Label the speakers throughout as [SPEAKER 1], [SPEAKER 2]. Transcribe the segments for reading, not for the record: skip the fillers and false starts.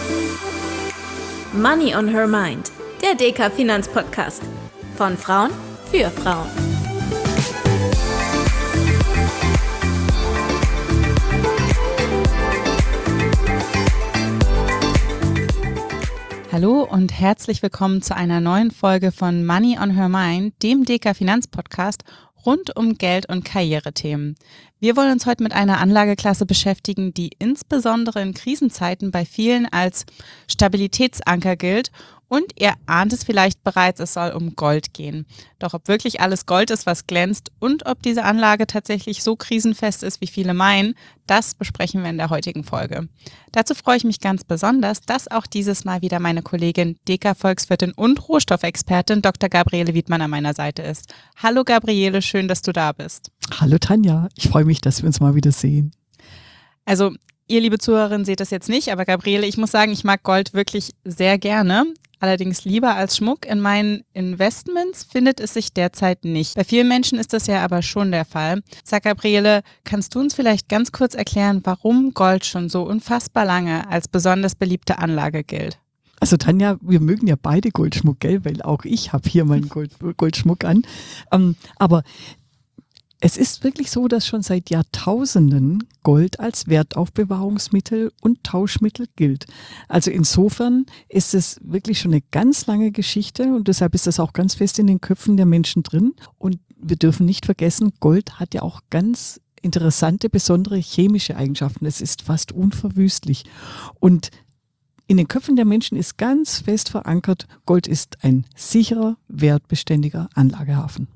[SPEAKER 1] Money on Her Mind, der DK Finanzpodcast. Von Frauen für Frauen.
[SPEAKER 2] Hallo und herzlich willkommen zu einer neuen Folge von Money on Her Mind, dem DK Finanzpodcast rund um Geld- und Karrierethemen. Wir wollen uns heute mit einer Anlageklasse beschäftigen, die insbesondere in Krisenzeiten bei vielen als Stabilitätsanker gilt. Und ihr ahnt es vielleicht bereits, es soll um Gold gehen. Doch ob wirklich alles Gold ist, was glänzt und ob diese Anlage tatsächlich so krisenfest ist, wie viele meinen, das besprechen wir in der heutigen Folge. Dazu freue ich mich ganz besonders, dass auch dieses Mal wieder meine Kollegin, DK-Volkswirtin und Rohstoffexpertin Dr. Gabriele Wiedmann an meiner Seite ist. Hallo Gabriele, schön, dass du da bist.
[SPEAKER 3] Hallo Tanja, ich freue mich, dass wir uns mal wieder sehen.
[SPEAKER 2] Also ihr, liebe Zuhörerinnen, seht das jetzt nicht, aber Gabriele, ich muss sagen, ich mag Gold wirklich sehr gerne. Allerdings lieber als Schmuck. In meinen Investments findet es sich derzeit nicht. Bei vielen Menschen ist das ja aber schon der Fall. Sag Gabriele, kannst du uns vielleicht ganz kurz erklären, warum Gold schon so unfassbar lange als besonders beliebte Anlage gilt?
[SPEAKER 3] Also Tanja, wir mögen ja beide Goldschmuck, gell? Weil auch ich habe hier meinen Goldschmuck an. Aber es ist wirklich so, dass schon seit Jahrtausenden Gold als Wertaufbewahrungsmittel und Tauschmittel gilt. Also insofern ist es wirklich schon eine ganz lange Geschichte und deshalb ist das auch ganz fest in den Köpfen der Menschen drin. Und wir dürfen nicht vergessen, Gold hat ja auch ganz interessante, besondere chemische Eigenschaften. Es ist fast unverwüstlich. Und in den Köpfen der Menschen ist ganz fest verankert, Gold ist ein sicherer, wertbeständiger Anlagehafen.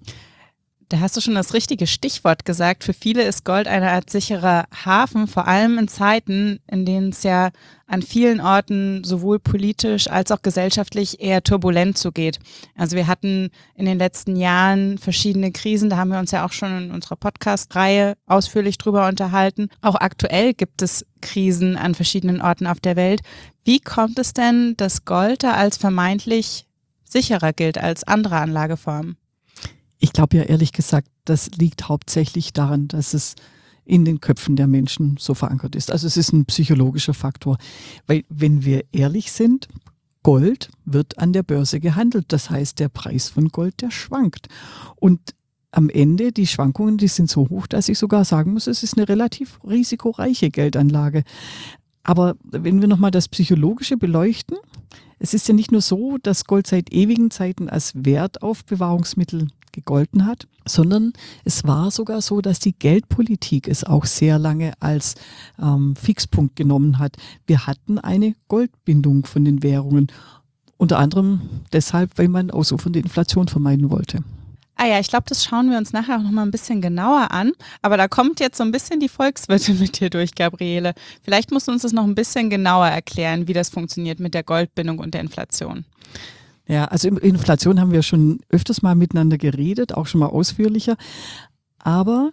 [SPEAKER 2] Da hast du schon das richtige Stichwort gesagt. Für viele ist Gold eine Art sicherer Hafen, vor allem in Zeiten, in denen es ja an vielen Orten sowohl politisch als auch gesellschaftlich eher turbulent zugeht. Also wir hatten in den letzten Jahren verschiedene Krisen, da haben wir uns ja auch schon in unserer Podcast-Reihe ausführlich drüber unterhalten. Auch aktuell gibt es Krisen an verschiedenen Orten auf der Welt. Wie kommt es denn, dass Gold da als vermeintlich sicherer gilt als andere Anlageformen?
[SPEAKER 3] Ich glaube ja ehrlich gesagt, das liegt hauptsächlich daran, dass es in den Köpfen der Menschen so verankert ist. Also es ist ein psychologischer Faktor. Weil wenn wir ehrlich sind, Gold wird an der Börse gehandelt. Das heißt, der Preis von Gold, der schwankt. Und am Ende, die Schwankungen, die sind so hoch, dass ich sogar sagen muss, es ist eine relativ risikoreiche Geldanlage. Aber wenn wir nochmal das Psychologische beleuchten, es ist ja nicht nur so, dass Gold seit ewigen Zeiten als Wertaufbewahrungsmittel gegolten hat, sondern es war sogar so, dass die Geldpolitik es auch sehr lange als Fixpunkt genommen hat. Wir hatten eine Goldbindung von den Währungen, unter anderem deshalb, weil man ausufernde Inflation vermeiden wollte.
[SPEAKER 2] Ah ja, ich glaube, das schauen wir uns nachher auch nochmal ein bisschen genauer an. Aber da kommt jetzt so ein bisschen die Volkswirtin mit dir durch, Gabriele. Vielleicht musst du uns das noch ein bisschen genauer erklären, wie das funktioniert mit der Goldbindung und der Inflation.
[SPEAKER 3] Ja, also Inflation haben wir schon öfters mal miteinander geredet, auch schon mal ausführlicher. Aber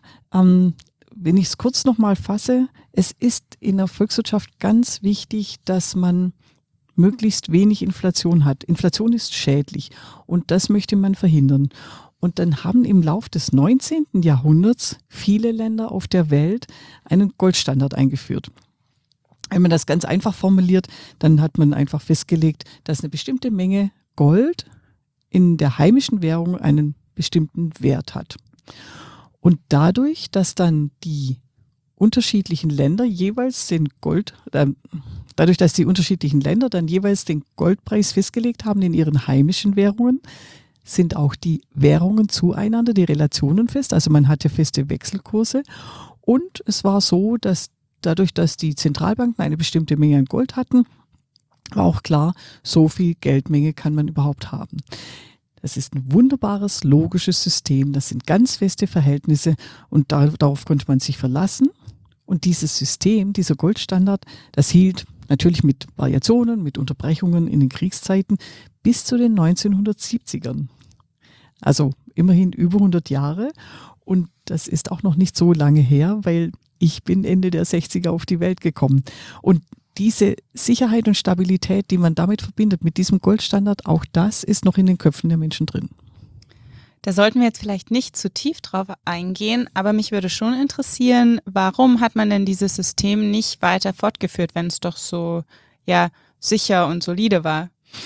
[SPEAKER 3] wenn ich es kurz nochmal fasse, es ist in der Volkswirtschaft ganz wichtig, dass man möglichst wenig Inflation hat. Inflation ist schädlich und das möchte man verhindern. Und dann haben im Lauf des 19. Jahrhunderts viele Länder auf der Welt einen Goldstandard eingeführt. Wenn man das ganz einfach formuliert, dann hat man einfach festgelegt, dass eine bestimmte Menge Gold in der heimischen Währung einen bestimmten Wert hat. Und dadurch, dass dann die unterschiedlichen Länder jeweils dadurch, dass die unterschiedlichen Länder dann jeweils den Goldpreis festgelegt haben in ihren heimischen Währungen, sind auch die Währungen zueinander, die Relationen fest. Also man hatte feste Wechselkurse. Und es war so, dass dadurch, dass die Zentralbanken eine bestimmte Menge an Gold hatten, war auch klar, so viel Geldmenge kann man überhaupt haben. Das ist ein wunderbares, logisches System. Das sind ganz feste Verhältnisse und darauf konnte man sich verlassen. Und dieses System, dieser Goldstandard, das hielt natürlich mit Variationen, mit Unterbrechungen in den Kriegszeiten bis zu den 1970ern. Also immerhin über 100 Jahre. Und das ist auch noch nicht so lange her, weil ich bin Ende der 60er auf die Welt gekommen. Und diese Sicherheit und Stabilität, die man damit verbindet, mit diesem Goldstandard, auch das ist noch in den Köpfen der Menschen drin.
[SPEAKER 2] Da sollten wir jetzt vielleicht nicht zu tief drauf eingehen, aber mich würde schon interessieren, warum hat man denn dieses System nicht weiter fortgeführt, wenn es doch so ja sicher und solide war.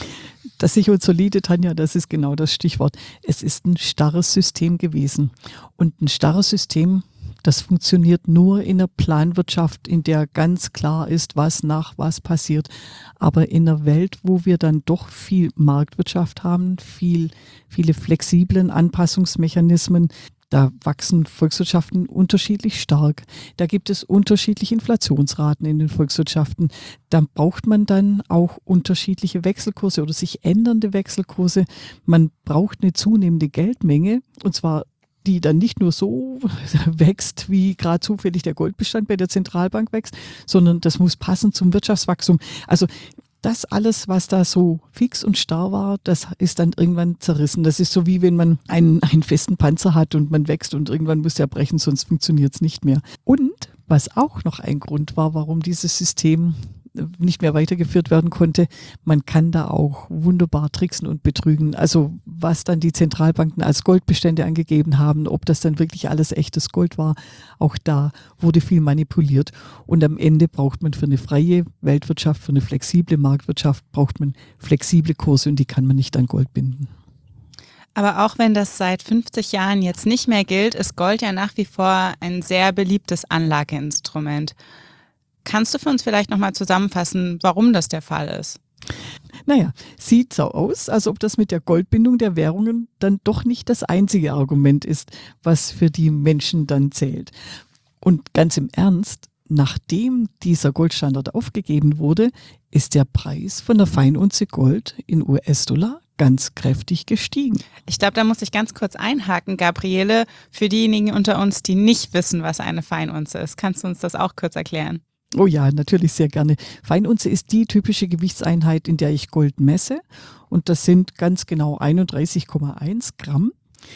[SPEAKER 3] Das sicher und solide, Tanja, das ist genau das Stichwort. Es ist ein starres System gewesen. Und ein starres System, das funktioniert nur in einer Planwirtschaft, in der ganz klar ist, was nach was passiert. Aber in einer Welt, wo wir dann doch viel Marktwirtschaft haben, viele flexiblen Anpassungsmechanismen, da wachsen Volkswirtschaften unterschiedlich stark. Da gibt es unterschiedliche Inflationsraten in den Volkswirtschaften. Da braucht man dann auch unterschiedliche Wechselkurse oder sich ändernde Wechselkurse. Man braucht eine zunehmende Geldmenge, und zwar die dann nicht nur so wächst, wie gerade zufällig der Goldbestand bei der Zentralbank wächst, sondern das muss passen zum Wirtschaftswachstum. Also das alles, was da so fix und starr war, das ist dann irgendwann zerrissen. Das ist so, wie wenn man einen festen Panzer hat und man wächst und irgendwann muss der brechen, sonst funktioniert es nicht mehr. Und was auch noch ein Grund war, warum dieses System nicht mehr weitergeführt werden konnte, man kann da auch wunderbar tricksen und betrügen. Also was dann die Zentralbanken als Goldbestände angegeben haben, ob das dann wirklich alles echtes Gold war, auch da wurde viel manipuliert. Und am Ende braucht man für eine freie Weltwirtschaft, für eine flexible Marktwirtschaft, braucht man flexible Kurse und die kann man nicht an Gold binden.
[SPEAKER 2] Aber auch wenn das seit 50 Jahren jetzt nicht mehr gilt, ist Gold ja nach wie vor ein sehr beliebtes Anlageinstrument. Kannst du für uns vielleicht nochmal zusammenfassen, warum das der Fall ist?
[SPEAKER 3] Naja, sieht so aus, als ob das mit der Goldbindung der Währungen dann doch nicht das einzige Argument ist, was für die Menschen dann zählt. Und ganz im Ernst, nachdem dieser Goldstandard aufgegeben wurde, ist der Preis von der Feinunze Gold in US-Dollar ganz kräftig gestiegen.
[SPEAKER 2] Ich glaube, da muss ich ganz kurz einhaken, Gabriele, für diejenigen unter uns, die nicht wissen, was eine Feinunze ist. Kannst du uns das auch kurz erklären?
[SPEAKER 3] Oh ja, natürlich sehr gerne. Feinunze ist die typische Gewichtseinheit, in der ich Gold messe. Und das sind ganz genau 31,1 Gramm.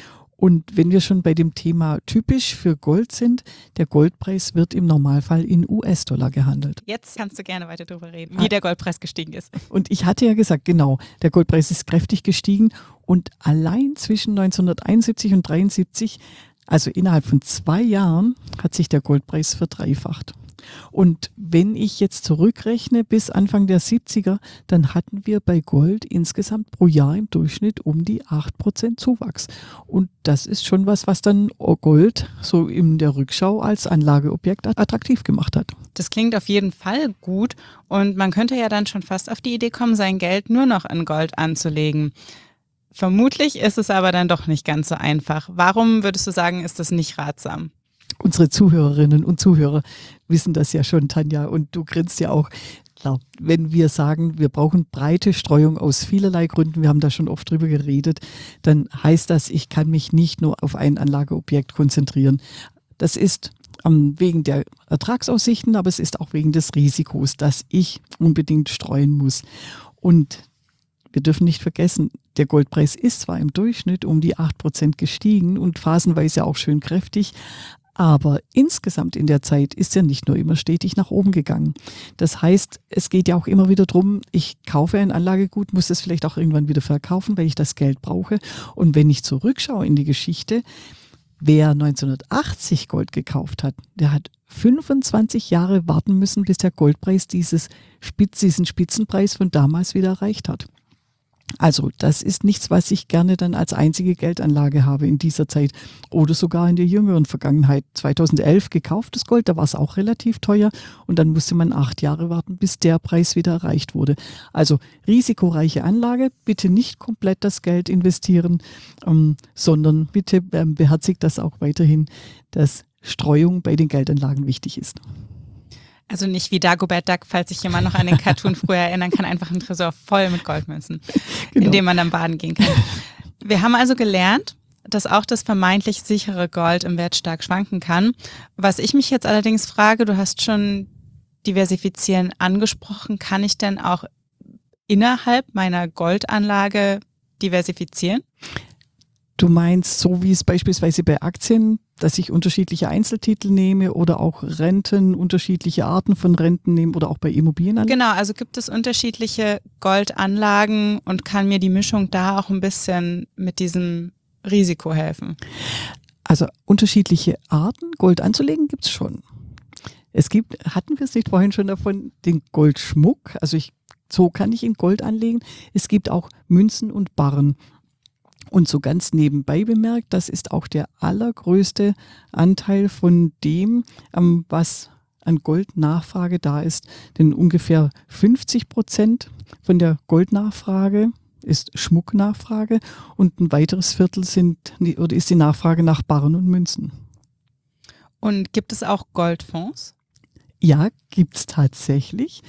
[SPEAKER 3] Und wenn wir schon bei dem Thema typisch für Gold sind, der Goldpreis wird im Normalfall in US-Dollar gehandelt.
[SPEAKER 2] Jetzt kannst du gerne weiter darüber reden, wie der Goldpreis gestiegen ist.
[SPEAKER 3] Und ich hatte ja gesagt, genau, der Goldpreis ist kräftig gestiegen. Und allein zwischen 1971 und 1973, also innerhalb von 2 Jahren, hat sich der Goldpreis verdreifacht. Und wenn ich jetzt zurückrechne bis Anfang der 70er, dann hatten wir bei Gold insgesamt pro Jahr im Durchschnitt um die 8% Zuwachs. Und das ist schon was dann Gold so in der Rückschau als Anlageobjekt attraktiv gemacht hat.
[SPEAKER 2] Das klingt auf jeden Fall gut und man könnte ja dann schon fast auf die Idee kommen, sein Geld nur noch in Gold anzulegen. Vermutlich ist es aber dann doch nicht ganz so einfach. Warum würdest du sagen, ist das nicht ratsam?
[SPEAKER 3] Unsere Zuhörerinnen und Zuhörer wissen das ja schon, Tanja, und du grinst ja auch. Klar, wenn wir sagen, wir brauchen breite Streuung aus vielerlei Gründen, wir haben da schon oft drüber geredet, dann heißt das, ich kann mich nicht nur auf ein Anlageobjekt konzentrieren. Das ist wegen der Ertragsaussichten, aber es ist auch wegen des Risikos, dass ich unbedingt streuen muss. Und wir dürfen nicht vergessen, der Goldpreis ist zwar im Durchschnitt um die 8% gestiegen und phasenweise auch schön kräftig, aber insgesamt in der Zeit ist er nicht nur immer stetig nach oben gegangen. Das heißt, es geht ja auch immer wieder darum, ich kaufe ein Anlagegut, muss es vielleicht auch irgendwann wieder verkaufen, weil ich das Geld brauche. Und wenn ich zurückschaue in die Geschichte, wer 1980 Gold gekauft hat, der hat 25 Jahre warten müssen, bis der Goldpreis diesen Spitzenpreis von damals wieder erreicht hat. Also das ist nichts, was ich gerne dann als einzige Geldanlage habe in dieser Zeit oder sogar in der jüngeren Vergangenheit. 2011 gekauftes Gold, da war es auch relativ teuer und dann musste man 8 Jahre warten, bis der Preis wieder erreicht wurde. Also risikoreiche Anlage, bitte nicht komplett das Geld investieren, sondern bitte beherzigt das auch weiterhin, dass Streuung bei den Geldanlagen wichtig ist.
[SPEAKER 2] Also nicht wie Dagobert Duck, falls sich jemand noch an den Cartoon früher erinnern kann, einfach ein Tresor voll mit Goldmünzen, genau, in dem man dann baden gehen kann. Wir haben also gelernt, dass auch das vermeintlich sichere Gold im Wert stark schwanken kann. Was ich mich jetzt allerdings frage, du hast schon Diversifizieren angesprochen, kann ich denn auch innerhalb meiner Goldanlage diversifizieren?
[SPEAKER 3] Du meinst, so wie es beispielsweise bei Aktien, dass ich unterschiedliche Einzeltitel nehme oder auch Renten, unterschiedliche Arten von Renten nehme oder auch bei Immobilienanlagen?
[SPEAKER 2] Genau, also gibt es unterschiedliche Goldanlagen und kann mir die Mischung da auch ein bisschen mit diesem Risiko helfen?
[SPEAKER 3] Also unterschiedliche Arten, Gold anzulegen, gibt es schon. Hatten wir es nicht vorhin schon davon, den Goldschmuck, so kann ich in Gold anlegen. Es gibt auch Münzen und Barren. Und so ganz nebenbei bemerkt, das ist auch der allergrößte Anteil von dem, was an Goldnachfrage da ist. Denn ungefähr 50% von der Goldnachfrage ist Schmucknachfrage und ein weiteres Viertel ist die Nachfrage nach Barren und Münzen.
[SPEAKER 2] Und gibt es auch Goldfonds?
[SPEAKER 3] Ja, gibt es tatsächlich.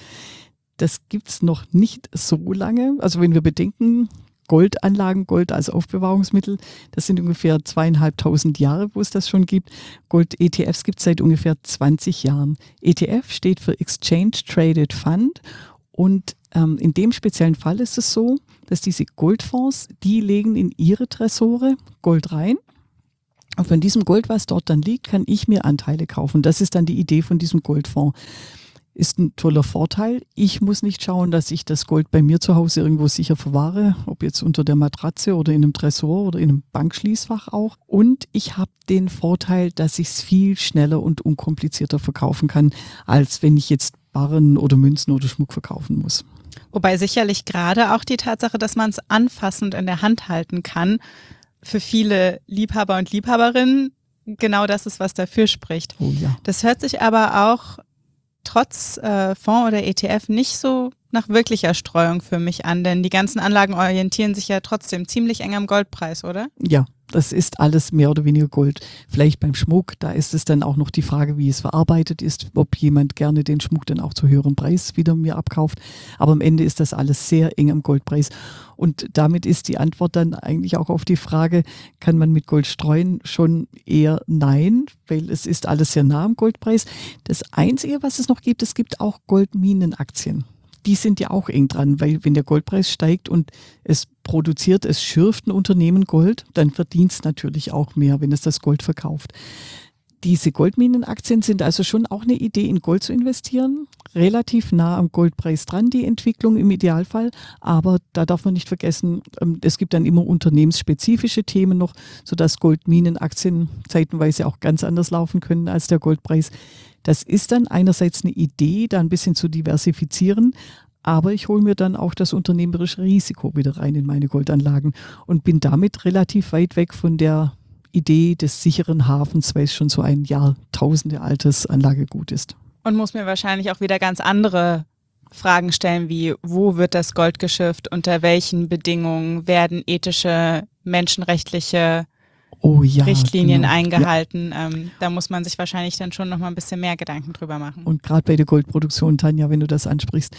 [SPEAKER 3] Das gibt es noch nicht so lange. Also wenn wir bedenken, Goldanlagen, Gold als Aufbewahrungsmittel, das sind ungefähr 2.500 Jahre, wo es das schon gibt. Gold-ETFs gibt es seit ungefähr 20 Jahren. ETF steht für Exchange Traded Fund und in dem speziellen Fall ist es so, dass diese Goldfonds, die legen in ihre Tresore Gold rein. Und von diesem Gold, was dort dann liegt, kann ich mir Anteile kaufen. Das ist dann die Idee von diesem Goldfonds. Ist ein toller Vorteil. Ich muss nicht schauen, dass ich das Gold bei mir zu Hause irgendwo sicher verwahre, ob jetzt unter der Matratze oder in einem Tresor oder in einem Bankschließfach auch. Und ich habe den Vorteil, dass ich es viel schneller und unkomplizierter verkaufen kann, als wenn ich jetzt Barren oder Münzen oder Schmuck verkaufen muss.
[SPEAKER 2] Wobei sicherlich gerade auch die Tatsache, dass man es anfassend in der Hand halten kann, für viele Liebhaber und Liebhaberinnen genau das ist, was dafür spricht.
[SPEAKER 3] Oh ja.
[SPEAKER 2] Das hört sich aber auch trotz Fonds oder ETF nicht so nach wirklicher Streuung für mich an, denn die ganzen Anlagen orientieren sich ja trotzdem ziemlich eng am Goldpreis, oder?
[SPEAKER 3] Ja, das ist alles mehr oder weniger Gold. Vielleicht beim Schmuck, da ist es dann auch noch die Frage, wie es verarbeitet ist, ob jemand gerne den Schmuck dann auch zu höherem Preis wieder mir abkauft. Aber am Ende ist das alles sehr eng am Goldpreis. Und damit ist die Antwort dann eigentlich auch auf die Frage, kann man mit Gold streuen? Schon eher nein, weil es ist alles sehr nah am Goldpreis. Das Einzige, was es noch gibt, es gibt auch Goldminenaktien. Die sind ja auch eng dran, weil wenn der Goldpreis steigt und es schürft ein Unternehmen Gold, dann verdient es natürlich auch mehr, wenn es das Gold verkauft. Diese Goldminenaktien sind also schon auch eine Idee, in Gold zu investieren. Relativ nah am Goldpreis dran, die Entwicklung im Idealfall. Aber da darf man nicht vergessen, es gibt dann immer unternehmensspezifische Themen noch, sodass Goldminenaktien zeitenweise auch ganz anders laufen können als der Goldpreis. Das ist dann einerseits eine Idee, da ein bisschen zu diversifizieren, aber ich hole mir dann auch das unternehmerische Risiko wieder rein in meine Goldanlagen und bin damit relativ weit weg von der Idee des sicheren Hafens, weil es schon so ein Jahrtausende altes Anlagegut ist.
[SPEAKER 2] Und muss mir wahrscheinlich auch wieder ganz andere Fragen stellen, wie wo wird das Gold geschifft, unter welchen Bedingungen werden ethische, menschenrechtliche Richtlinien eingehalten. Ja. Da muss man sich wahrscheinlich dann schon noch mal ein bisschen mehr Gedanken drüber machen.
[SPEAKER 3] Und gerade bei der Goldproduktion, Tanja, wenn du das ansprichst,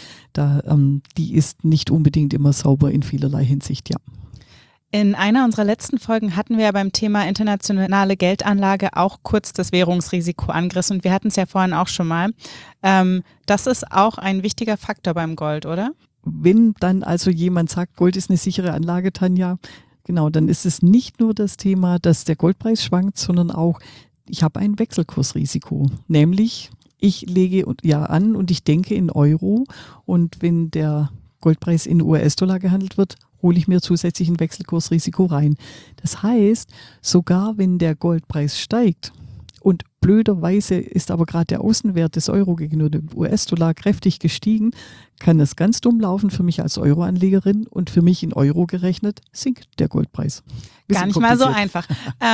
[SPEAKER 3] die ist nicht unbedingt immer sauber in vielerlei Hinsicht, ja.
[SPEAKER 2] In einer unserer letzten Folgen hatten wir ja beim Thema internationale Geldanlage auch kurz das Währungsrisiko angerissen und wir hatten es ja vorhin auch schon mal. Das ist auch ein wichtiger Faktor beim Gold, oder?
[SPEAKER 3] Wenn dann also jemand sagt, Gold ist eine sichere Anlage, Tanja, genau, dann ist es nicht nur das Thema, dass der Goldpreis schwankt, sondern auch, ich habe ein Wechselkursrisiko. Nämlich, ich lege ja an und ich denke in Euro und wenn der Goldpreis in US-Dollar gehandelt wird, hole ich mir zusätzlich ein Wechselkursrisiko rein. Das heißt, sogar wenn der Goldpreis steigt und blöderweise ist aber gerade der Außenwert des Euro gegenüber dem US-Dollar kräftig gestiegen, kann es ganz dumm laufen für mich als Euroanlegerin und für mich in Euro gerechnet sinkt der Goldpreis.
[SPEAKER 2] Gar nicht mal so einfach.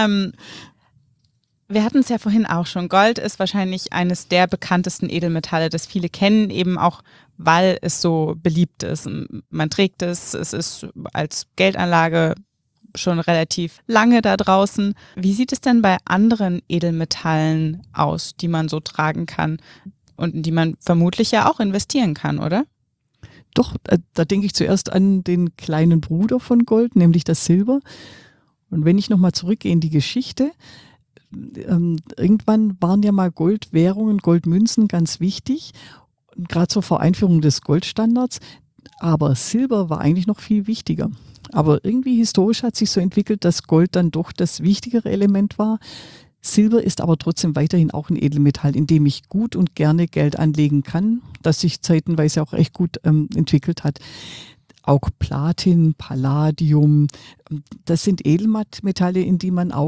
[SPEAKER 2] Wir hatten es ja vorhin auch schon. Gold ist wahrscheinlich eines der bekanntesten Edelmetalle, das viele kennen, eben auch, weil es so beliebt ist. Man trägt es ist als Geldanlage schon relativ lange da draußen. Wie sieht es denn bei anderen Edelmetallen aus, die man so tragen kann und in die man vermutlich ja auch investieren kann, oder?
[SPEAKER 3] Doch, da denke ich zuerst an den kleinen Bruder von Gold, nämlich das Silber. Und wenn ich nochmal zurückgehe in die Geschichte, irgendwann waren ja mal Goldwährungen, Goldmünzen ganz wichtig, gerade zur Vereinführung des Goldstandards. Aber Silber war eigentlich noch viel wichtiger. Aber irgendwie historisch hat sich so entwickelt, dass Gold dann doch das wichtigere Element war. Silber ist aber trotzdem weiterhin auch ein Edelmetall, in dem ich gut und gerne Geld anlegen kann, das sich zeitenweise auch echt gut entwickelt hat. Auch Platin, Palladium, das sind Edelmetalle, in die man auch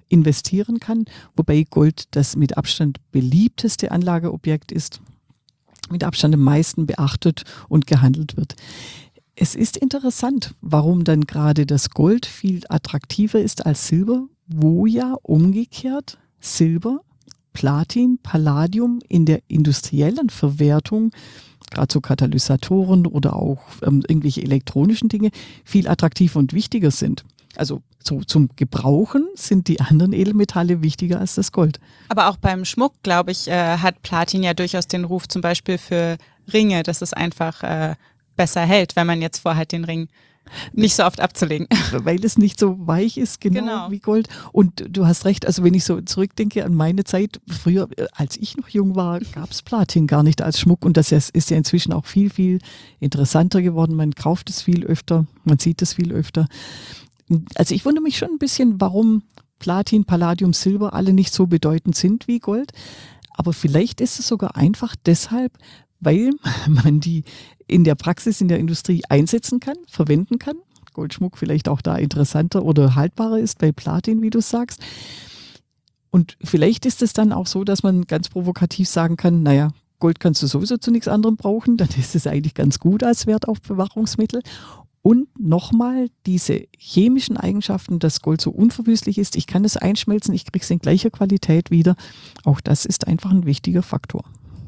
[SPEAKER 3] investieren kann, wobei Gold das mit Abstand beliebteste Anlageobjekt ist, mit Abstand am meisten beachtet und gehandelt wird. Es ist interessant, warum dann gerade das Gold viel attraktiver ist als Silber, wo ja umgekehrt Silber, Platin, Palladium in der industriellen Verwertung, gerade so Katalysatoren oder auch irgendwelche elektronischen Dinge, viel attraktiver und wichtiger sind. Also so zum Gebrauchen sind die anderen Edelmetalle wichtiger als das Gold.
[SPEAKER 2] Aber auch beim Schmuck, glaube ich, hat Platin ja durchaus den Ruf zum Beispiel für Ringe, dass es einfach besser hält, wenn man jetzt vorhat, den Ring nicht so oft abzulegen.
[SPEAKER 3] Weil es nicht so weich ist, genau wie Gold. Und du hast recht, also wenn ich so zurückdenke an meine Zeit, früher, als ich noch jung war, gab es Platin gar nicht als Schmuck und das ist ja inzwischen auch viel, viel interessanter geworden. Man kauft es viel öfter, man sieht es viel öfter. Also ich wundere mich schon ein bisschen, warum Platin, Palladium, Silber alle nicht so bedeutend sind wie Gold. Aber vielleicht ist es sogar einfach deshalb, weil man die in der Praxis, in der Industrie einsetzen kann, verwenden kann. Goldschmuck vielleicht auch da interessanter oder haltbarer ist bei Platin, wie du sagst. Und vielleicht ist es dann auch so, dass man ganz provokativ sagen kann, naja, Gold kannst du sowieso zu nichts anderem brauchen, dann ist es eigentlich ganz gut als Wertaufbewahrungsmittel. Und nochmal diese chemischen Eigenschaften, dass Gold so unverwüstlich ist, ich kann es einschmelzen, ich kriege es in gleicher Qualität wieder. Auch das ist einfach ein wichtiger Faktor.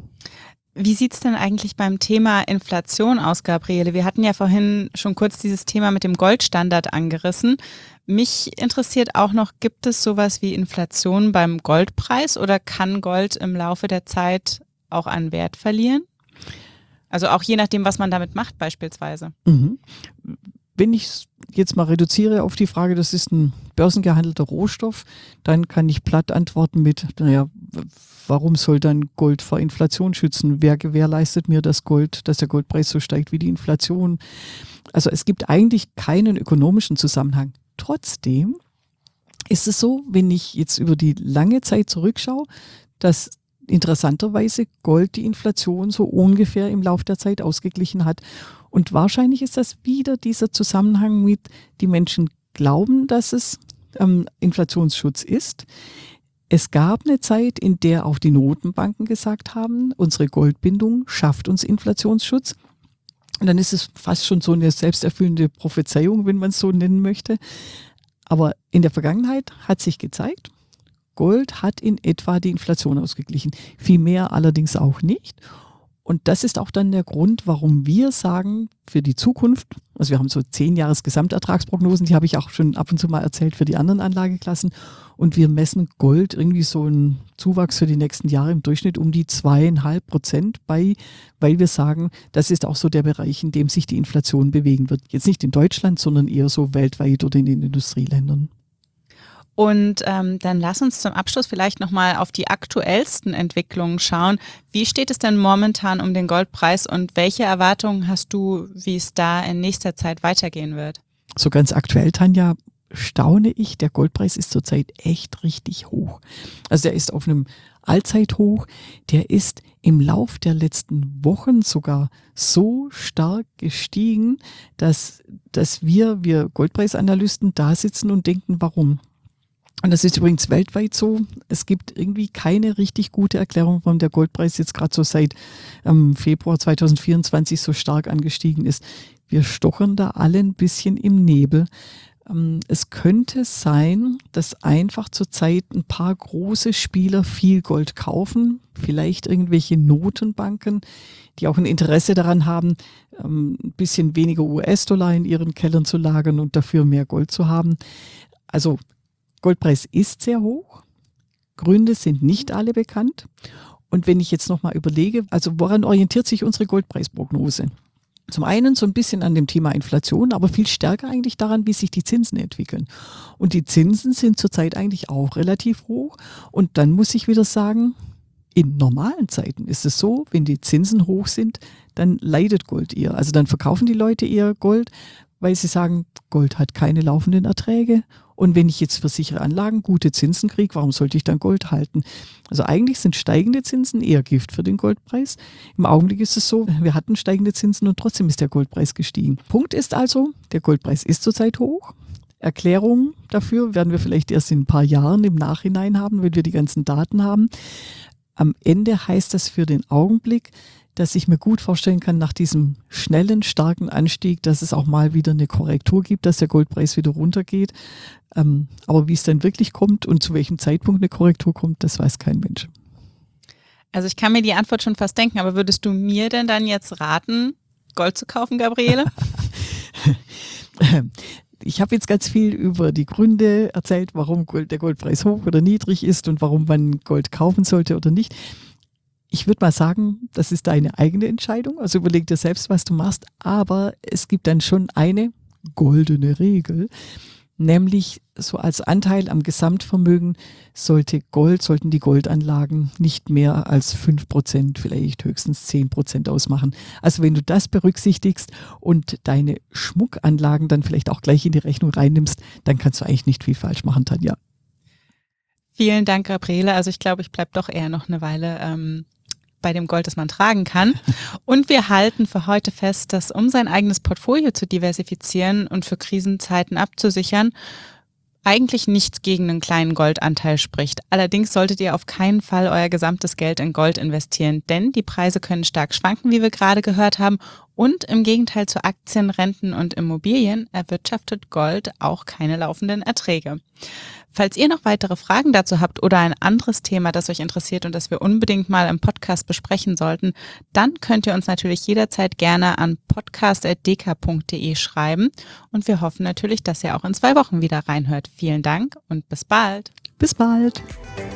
[SPEAKER 2] Wie sieht es denn eigentlich beim Thema Inflation aus, Gabriele? Wir hatten ja vorhin schon kurz dieses Thema mit dem Goldstandard angerissen. Mich interessiert auch noch, gibt es sowas wie Inflation beim Goldpreis oder kann Gold im Laufe der Zeit auch an Wert verlieren? Also auch je nachdem, was man damit macht beispielsweise.
[SPEAKER 3] Mhm. Wenn ich es jetzt mal reduziere auf die Frage, das ist ein börsengehandelter Rohstoff, dann kann ich platt antworten mit, naja, warum soll dann Gold vor Inflation schützen? Wer gewährleistet mir das Gold, dass der Goldpreis so steigt wie die Inflation? Also es gibt eigentlich keinen ökonomischen Zusammenhang. Trotzdem ist es so, wenn ich jetzt über die lange Zeit zurückschaue, dass interessanterweise Gold die Inflation so ungefähr im Laufe der Zeit ausgeglichen hat. Und wahrscheinlich ist das wieder dieser Zusammenhang mit, die Menschen glauben, dass es Inflationsschutz ist. Es gab eine Zeit, in der auch die Notenbanken gesagt haben, unsere Goldbindung schafft uns Inflationsschutz. Und dann ist es fast schon so eine selbsterfüllende Prophezeiung, wenn man es so nennen möchte. Aber in der Vergangenheit hat sich gezeigt, Gold hat in etwa die Inflation ausgeglichen. Viel mehr allerdings auch nicht. Und das ist auch dann der Grund, warum wir sagen, für die Zukunft, also wir haben so 10 Jahres Gesamtertragsprognosen, die habe ich auch schon ab und zu mal erzählt für die anderen Anlageklassen. Und wir messen Gold irgendwie so einen Zuwachs für die nächsten Jahre im Durchschnitt um die 2,5% bei, weil wir sagen, das ist auch so der Bereich, in dem sich die Inflation bewegen wird. Jetzt nicht in Deutschland, sondern eher so weltweit oder in den Industrieländern.
[SPEAKER 2] Und dann lass uns zum Abschluss vielleicht nochmal auf die aktuellsten Entwicklungen schauen. Wie steht es denn momentan um den Goldpreis und welche Erwartungen hast du, wie es da in nächster Zeit weitergehen wird?
[SPEAKER 3] So ganz aktuell, Tanja, staune ich, der Goldpreis ist zurzeit echt richtig hoch. Also der ist auf einem Allzeithoch, der ist im Lauf der letzten Wochen sogar so stark gestiegen, dass wir Goldpreisanalysten da sitzen und denken, warum? Und das ist übrigens weltweit so. Es gibt irgendwie keine richtig gute Erklärung, warum der Goldpreis jetzt gerade so seit Februar 2024 so stark angestiegen ist. Wir stochern da alle ein bisschen im Nebel. Es könnte sein, dass einfach zurzeit ein paar große Spieler viel Gold kaufen. Vielleicht irgendwelche Notenbanken, die auch ein Interesse daran haben, ein bisschen weniger US-Dollar in ihren Kellern zu lagern und dafür mehr Gold zu haben. Also Goldpreis ist sehr hoch, Gründe sind nicht alle bekannt. Und wenn ich jetzt nochmal überlege, also woran orientiert sich unsere Goldpreisprognose? Zum einen so ein bisschen an dem Thema Inflation, aber viel stärker eigentlich daran, wie sich die Zinsen entwickeln. Und die Zinsen sind zurzeit eigentlich auch relativ hoch. Und dann muss ich wieder sagen, in normalen Zeiten ist es so, wenn die Zinsen hoch sind, dann leidet Gold eher. Also dann verkaufen die Leute eher Gold, weil sie sagen, Gold hat keine laufenden Erträge. Und wenn ich jetzt für sichere Anlagen gute Zinsen kriege, warum sollte ich dann Gold halten? Also eigentlich sind steigende Zinsen eher Gift für den Goldpreis. Im Augenblick ist es so, wir hatten steigende Zinsen und trotzdem ist der Goldpreis gestiegen. Punkt ist also, der Goldpreis ist zurzeit hoch, Erklärung dafür werden wir vielleicht erst in ein paar Jahren im Nachhinein haben, wenn wir die ganzen Daten haben. Am Ende heißt das für den Augenblick, dass ich mir gut vorstellen kann, nach diesem schnellen, starken Anstieg, dass es auch mal wieder eine Korrektur gibt, dass der Goldpreis wieder runtergeht. Aber wie es dann wirklich kommt und zu welchem Zeitpunkt eine Korrektur kommt, das weiß kein Mensch.
[SPEAKER 2] Also ich kann mir die Antwort schon fast denken, aber würdest du mir denn dann jetzt raten, Gold zu kaufen, Gabriele?
[SPEAKER 3] Ich habe jetzt ganz viel über die Gründe erzählt, warum der Goldpreis hoch oder niedrig ist und warum man Gold kaufen sollte oder nicht. Ich würde mal sagen, das ist deine eigene Entscheidung. Also überleg dir selbst, was du machst. Aber es gibt dann schon eine goldene Regel, nämlich so als Anteil am Gesamtvermögen sollten die Goldanlagen nicht mehr als 5%, vielleicht höchstens 10% ausmachen. Also wenn du das berücksichtigst und deine Schmuckanlagen dann vielleicht auch gleich in die Rechnung reinnimmst, dann kannst du eigentlich nicht viel falsch machen, Tanja.
[SPEAKER 2] Vielen Dank, Gabriele. Also ich glaube, ich bleibe doch eher noch eine Weile bei dem Gold, das man tragen kann. Und wir halten für heute fest, dass um sein eigenes Portfolio zu diversifizieren und für Krisenzeiten abzusichern, eigentlich nichts gegen einen kleinen Goldanteil spricht. Allerdings solltet ihr auf keinen Fall euer gesamtes Geld in Gold investieren, denn die Preise können stark schwanken, wie wir gerade gehört haben. Und im Gegenteil zu Aktien, Renten und Immobilien erwirtschaftet Gold auch keine laufenden Erträge. Falls ihr noch weitere Fragen dazu habt oder ein anderes Thema, das euch interessiert und das wir unbedingt mal im Podcast besprechen sollten, dann könnt ihr uns natürlich jederzeit gerne an podcast@deka.de schreiben und wir hoffen natürlich, dass ihr auch in 2 Wochen wieder reinhört. Vielen Dank und bis bald.
[SPEAKER 3] Bis bald.